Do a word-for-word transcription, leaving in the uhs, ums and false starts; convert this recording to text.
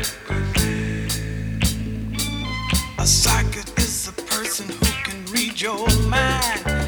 A psychic is a person who can read your mind.